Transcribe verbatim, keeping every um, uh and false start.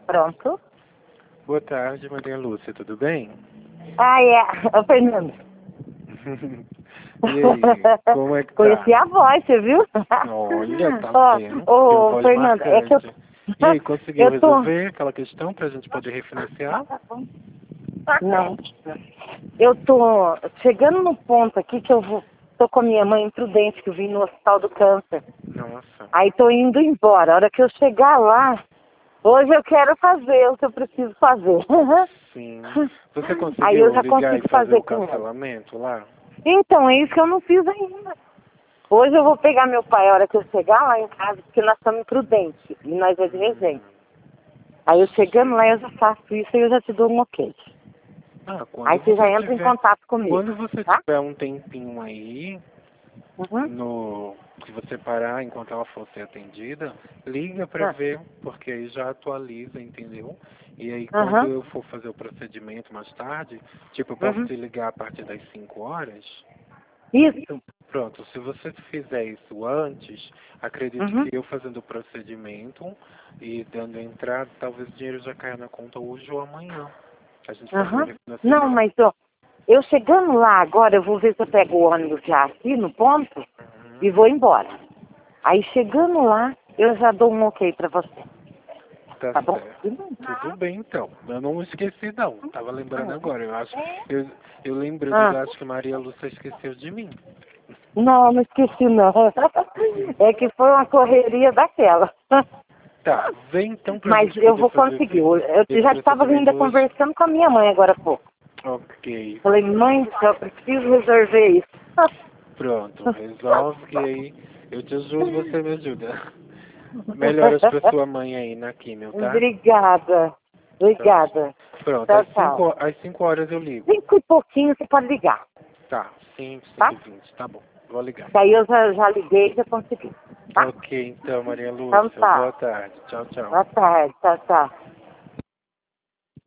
Pronto. Boa tarde, Maria Lúcia, tudo bem? Ah, é. Ô, Fernando. E aí, como é que tá? Conheci a voz, você viu? Olha, tá Ó, vendo? ô, Tem voz Fernando, é que eu... marcante. E aí, conseguiu eu tô... resolver aquela questão pra gente poder refinanciar? Não. Eu tô chegando no ponto aqui que eu vou... Tô com a minha mãe imprudente, que eu vim no Hospital do Câncer. Nossa. Aí tô indo embora. A hora que eu chegar lá, hoje eu quero fazer o que eu preciso fazer. Sim. Você conseguiu Aí eu já ligar consigo e fazer, fazer o com ela. cancelamento lá? Então, é isso que eu não fiz ainda. Hoje eu vou pegar meu pai a hora que eu chegar lá em casa, porque nós estamos imprudentes e nós é de regente. Aí eu chegando lá, eu já faço isso e eu já te dou um ok. Ah, quando Aí você já entra tiver, em contato comigo, quando você tá? tiver um tempinho aí, Uhum. no se você parar enquanto ela for ser atendida, liga pra Ah. ver, porque aí já atualiza, entendeu? E aí quando Uhum. eu for fazer o procedimento mais tarde, tipo, eu posso Uhum. te ligar a partir das cinco horas. Isso. Pronto, se você fizer isso antes, acredito Uhum. que eu fazendo o procedimento e dando entrada, talvez o dinheiro já caia na conta hoje ou amanhã. A gente faz o Uhum. refinanciamento. Não, mas ó, eu chegando lá agora, eu vou ver se eu pego o ônibus já aqui no ponto Uhum. e vou embora. Aí chegando lá, eu já dou um ok pra você. Tá, Tá bom? certo. Tudo bem, então. Eu não esqueci, não. Tava lembrando agora. Eu acho, eu, eu lembrei, Ah. eu acho que Maria Lúcia esqueceu de mim. Não, não esqueci não. É que foi uma correria daquela. Tá, vem então pra Mas gente eu poder vou fazer conseguir. esse, Eu esse já estava ainda procedimento hoje. conversando com a minha mãe agora há pouco. Ok. Falei, mãe do céu, eu preciso resolver isso. Pronto, resolve que aí eu te ajudo, você me ajuda. Melhoras pra sua mãe aí na químio, tá? Obrigada. Obrigada. Pronto, Tchau, às tchau. cinco, às cinco horas eu ligo. Cinco e pouquinho você pode ligar, Tá, cinco, tá? cinco e vinte, tá bom. Vou ligar. Daí eu já, já liguei e já consegui, tá? Ok, então, Maria Então Lúcia. Boa tá. tarde. Tchau, tchau. Boa tarde. Tchau, tchau.